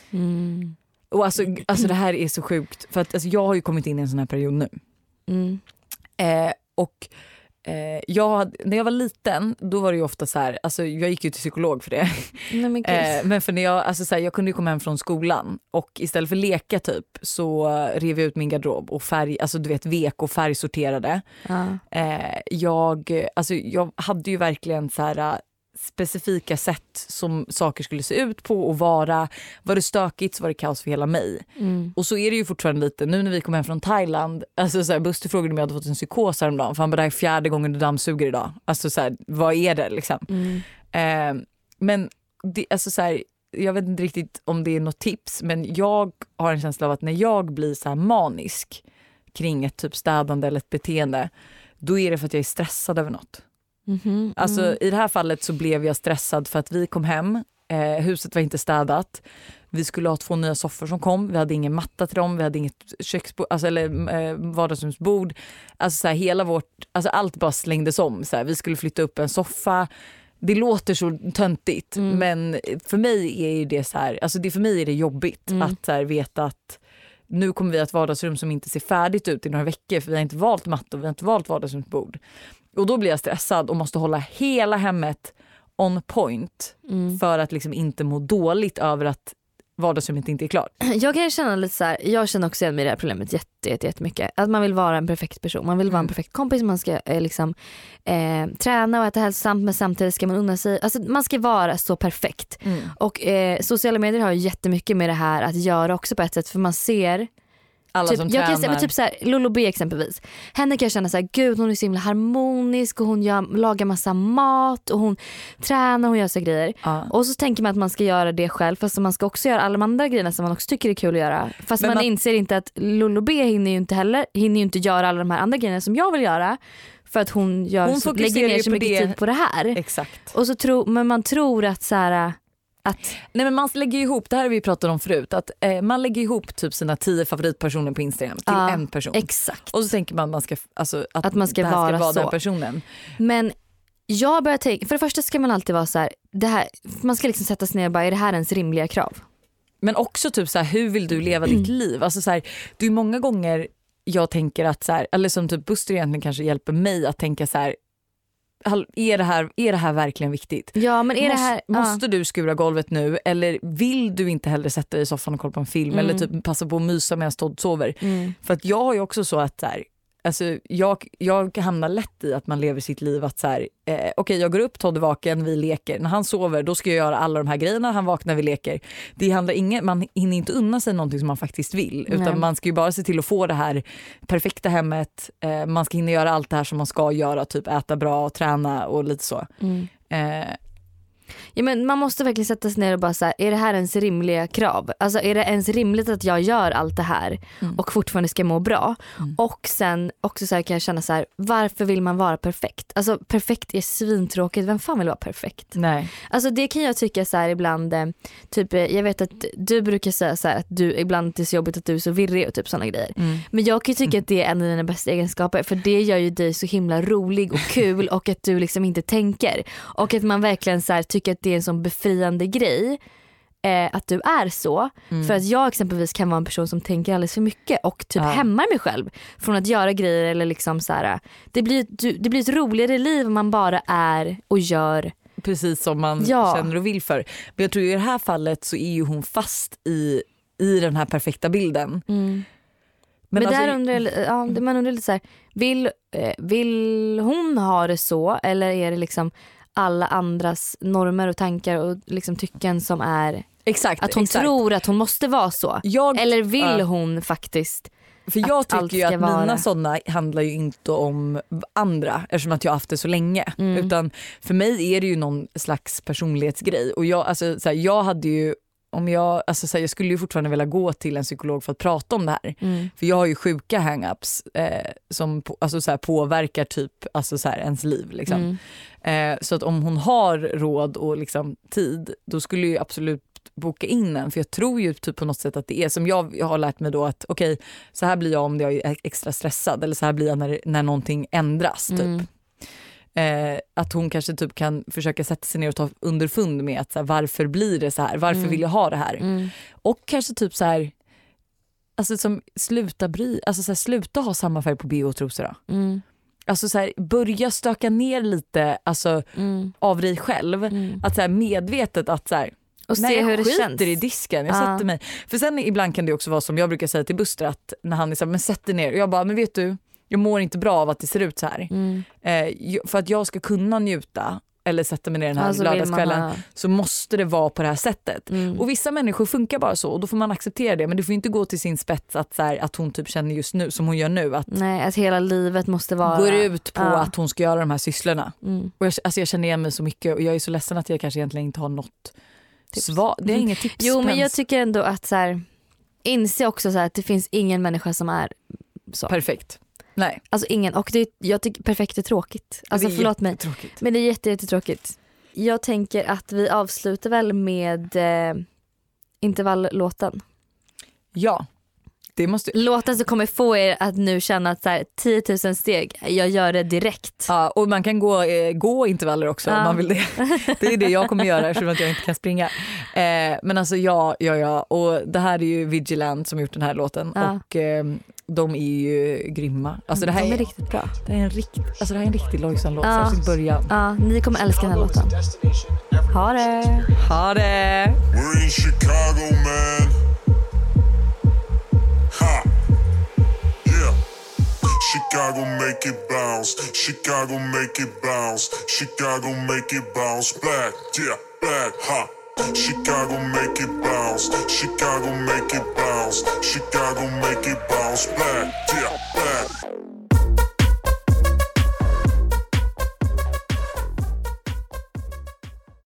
Mm. Och alltså, alltså det här är så sjukt. För att alltså, jag har ju kommit in i en sån här period nu. Mm. Eh, och eh, jag hade, när jag var liten, då var det ju ofta så här, alltså jag gick ju till psykolog för det. Nej, men, Eh, men för när jag, alltså så här, jag kunde ju komma hem från skolan och istället för leka typ så rev jag ut min garderob och färg, alltså du vet vek och färgsorterade. ja. Eh, jag, alltså jag hade ju verkligen så här specifika sätt som saker skulle se ut på och vara. Var det stökigt så var det kaos för hela mig. Mm. Och så är det ju fortfarande lite. Nu när vi kom hem från Thailand, alltså så här, Buster frågade om jag hade fått en psykos häromdagen. För han bara, det här är fjärde gången du dammsuger idag. Alltså så här, vad är det liksom? Mm. Eh, men det, alltså så här, jag vet inte riktigt om det är något tips, men jag har en känsla av att när jag blir så här manisk kring ett typ städande eller ett beteende, då är det för att jag är stressad över något. Mm-hmm. Alltså Mm. i det här fallet så blev jag stressad för att vi kom hem, eh, huset var inte städat, vi skulle ha två nya soffor som kom, vi hade ingen matta till dem, vi hade inget köksbord, alltså, eller eh, vardagsrumsbord, alltså så här, hela vårt, alltså allt bara slängdes om, så här, vi skulle flytta upp en soffa. Det låter så töntigt, Mm. men för mig är ju det så här, alltså det för mig är det jobbigt Mm. att så här, veta att nu kommer vi att ett vardagsrum som inte ser färdigt ut i några veckor för vi har inte valt matta och vi har inte valt vardagsrumsbord. Och då blir jag stressad och måste hålla hela hemmet on point Mm. för att liksom inte må dåligt över att vardagsrummet inte är klart. Jag kan känna lite så här, jag känner också igen mig i det här problemet jätte, jätte, jättemycket. Att man vill vara en perfekt person, man vill vara en perfekt kompis, man ska eh, liksom eh, träna och äta hälsosamt, men samtidigt ska man unna sig, alltså man ska vara så perfekt. Mm. Och eh, sociala medier har ju jättemycket med det här att göra också på ett sätt, för man ser Alla typ, som jag kan säga, tränar. men typ så här, Lolo B exempelvis. Henne kan jag känna så här, gud hon är så himla harmonisk och hon gör, lagar massa mat och hon tränar och hon gör så grejer. Ja. Och så tänker man att man ska göra det själv, fast man ska också göra alla de andra grejerna som man också tycker är kul att göra. Fast man, man inser inte att Lolo B hinner ju inte heller hinner ju inte göra alla de här andra grejerna som jag vill göra. För att hon, gör Hon så, lägger ner så mycket det. tid på det här. Exakt. Och så tro, men man tror att så här, att Nej, men man lägger ihop, det här har vi pratat om förut, att eh, man lägger ihop typ sina tio favoritpersoner på Instagram till ja, en person. Exakt. Och så tänker man, man ska, alltså, att, Att man ska det här vara ska vara så. den personen. Men jag börjar tänka, för det första ska man alltid vara så här, det här, man ska liksom sätta sig ner och bara, är det här ens rimliga krav? Men också typ så här, hur vill du leva ditt liv? Alltså så här, det är många gånger jag tänker att så här, eller som typ Buster egentligen kanske hjälper mig att tänka så här, är det här, är det här verkligen viktigt? Ja, men är måste, det här, måste ja. du skura golvet nu, eller vill du inte hellre sätta dig i soffan och kolla på en film Mm. eller typ passa på att mysa medan Todd sover? Mm. För att jag har ju också så att så här, alltså jag, jag hamnar lätt i att man lever sitt liv att så här, eh, okej okay, jag går upp, Todd är vaken, vi leker. När han sover då ska jag göra alla de här grejerna, han vaknar, vi leker. Det handlar ingen, man hinner inte unna sig någonting som man faktiskt vill. Utan Nej. man ska ju bara se till att få det här perfekta hemmet. Eh, man ska hinna göra allt det här som man ska göra, typ äta bra, träna och lite så. Mm. Eh, Ja, men man måste verkligen sätta sig ner och bara så här, är det här ens rimliga krav? Alltså är det ens rimligt att jag gör allt det här Mm. och fortfarande ska må bra? Mm. Och sen också så här kan jag känna så här, varför vill man vara perfekt? Alltså perfekt är svintråkigt, vem fan vill vara perfekt? nej. Alltså det kan jag tycka så här ibland, eh, typ eh, jag vet att du brukar säga så här att du ibland det är så jobbigt att du är så virrig och typ såna grejer. Mm. Men jag kan ju tycka att det är en av dina bästa egenskaper, för det gör ju dig så himla rolig och kul och att du liksom inte tänker. Och att man verkligen så här tycker att det är en sån befriande grej eh, att du är så. Mm. För att jag exempelvis kan vara en person som tänker alldeles för mycket och typ Ja. hämmar mig själv från att göra grejer eller liksom så här, det blir, det blir ett roligare liv om man bara är och gör. Precis som man Ja. känner och vill för. Men jag tror i det här fallet så är ju hon fast i, i den här perfekta bilden. Mm. Men, Men, alltså, där undrar jag, ja, det- man undrar lite så här, vill, eh, vill hon ha det så, eller är det liksom alla andras normer och tankar och liksom tycken som är exakt, att hon exakt. tror att hon måste vara så? Jag, Eller vill ja. hon faktiskt? För jag att allt tycker ju ska att vara- mina sådana handlar ju inte om andra eftersom att jag har haft det så länge. Mm. Utan för mig är det ju någon slags personlighetsgrej. Och jag, alltså, så här, jag hade ju om jag, alltså, så här, jag skulle ju fortfarande vilja gå till en psykolog för att prata om det här. Mm. För jag har ju sjuka hang-ups eh, som på, alltså, så här, påverkar typ alltså, så här, ens liv. Liksom. Mm. Eh, så att om hon har råd och liksom, tid, då skulle jag absolut boka in en. För jag tror ju typ på något sätt att det är som jag, jag har lärt mig då att okej, okay, så här blir jag om jag är extra stressad. Eller så här blir jag när, när någonting ändras typ. Mm. Eh, att hon kanske typ kan försöka sätta sig ner och ta underfund med att så här, varför blir det så här? Varför Mm. vill jag ha det här? Mm. Och kanske typ så här, alltså som sluta bry, alltså så här, sluta ha samma färg på B H-trosor då. Mm. Alltså så här, börja stöka ner lite alltså, Mm. av dig själv. Mm. Att så här, medvetet att så här, Och nej, se jag hur det skiter känns. i disken, jag Ja. sätter mig. För sen ibland kan det också vara som jag brukar säga till Buster att när han är så här, men sätt dig ner. Och jag bara, men vet du, jag mår inte bra av att det ser ut så här. Mm. Eh, för att jag ska kunna njuta eller sätta mig ner den här Alltså vill man lördagskvällen ha- så måste det vara på det här sättet. Mm. Och vissa människor funkar bara så och då får man acceptera det. Men det får inte gå till sin spets att, så här, att hon typ känner just nu som hon gör nu. Att Nej, att hela livet måste vara... går ut på Ja. att hon ska göra de här sysslorna. Mm. Och jag, alltså jag känner igen mig så mycket och jag är så ledsen att jag kanske egentligen inte har något svar. Det är inget tips. Jo, men Pens. jag tycker ändå att så här, inse också så här, att det finns ingen människa som är så. Perfekt. Nej. Alltså ingen, och det, jag tycker perfekt är tråkigt. Alltså det är förlåt mig. jättetråkigt. Men det är jätte, jättetråkigt. Jag tänker att vi avslutar väl med eh, intervalllåten. Ja. Det måste... Låten som kommer få er att nu känna att så här, tio tusen steg, jag gör det direkt. Ja, och man kan gå, eh, gå intervaller också Ja. om man vill det. Det är det jag kommer göra eftersom att jag inte kan springa. Eh, men alltså ja, ja, ja. Och det här är ju Vigilant som gjort den här låten. Ja. Och eh, de är ju grymma. Alltså det här De är är, riktigt bra. det här är en rikt, alltså det här är en riktig Lojsan-låt. Ja. Särskilt början. Ja, ni kommer älska den här låten. Ha det! Ha det! We're in Chicago, man. Ha. Yeah. Chicago make it bounce. Chicago make it bounce. Chicago make it bounce. Black, yeah, black, ha. Chicago make it bounce. Chicago make it bounce. Chicago make it bounce. bounce back, yeah, back.